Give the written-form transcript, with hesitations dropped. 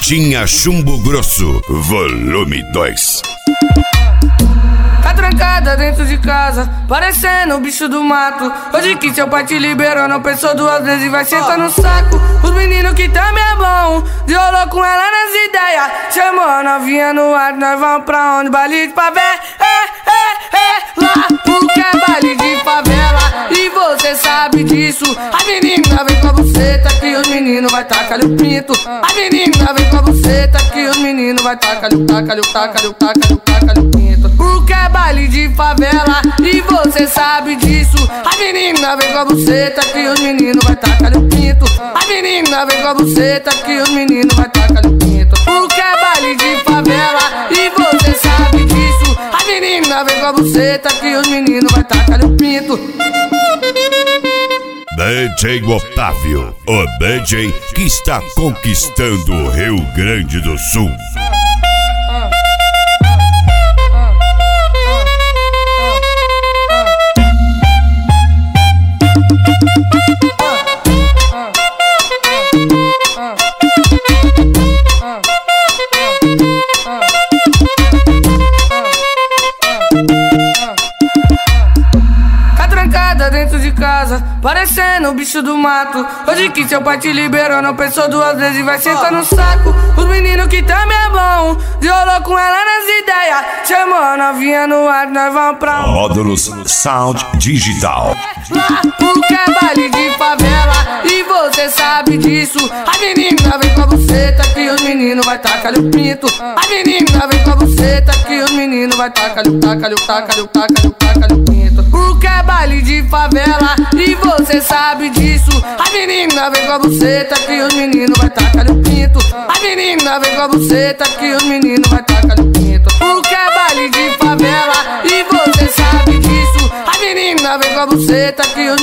Caixinha Chumbo Grosso, volume 2. Tá trancada dentro de casa, parecendo o bicho do mato. Hoje que seu pai te liberou, não pensou duas vezes e vai sentar no saco. Os meninos que também é bom, violou com ela nas ideias. Chamou a novinha no ar, nós vamos pra onde? Baile de favela, lá porque é baile de favela. E você sabe disso. A menina vem com a buceta que os meninos vai tacar o pinto. A menina vem com a buceta que os meninos vai tacar o pinto. Porque é baile de favela e você sabe disso. A menina vem com a buceta que os meninos vai tacar o pinto. A menina vem com a buceta que os meninos vai tacar o pinto. Porque é baile de favela e você sabe disso. A menina vem com a buceta que os meninos vai tacar o pinto. DJ Otávio, o DJ que está conquistando o Rio Grande do Sul. Dentro de casa, parecendo o bicho do mato. Hoje que seu pai te liberou, não pensou duas vezes e vai sentar no saco. Os meninos que também é bom, violou com ela nas ideias. Chamou a novinha no ar, nós vamos pra Módulos Sound Digital. Lá porque é baile de favela e você sabe disso. A menina vem com a buceta que os meninos vai tacar o pinto. A menina vem com a buceta que os meninos vai tacar o pinto. Porque é baile de favela e você sabe disso. A menina vem com a buceta que os meninos vai tacar o pinto. A menina vem com a buceta que os meninos vai tacar o pinto. Porque é baile de favela e você sabe disso. A menina vem com a buceta que os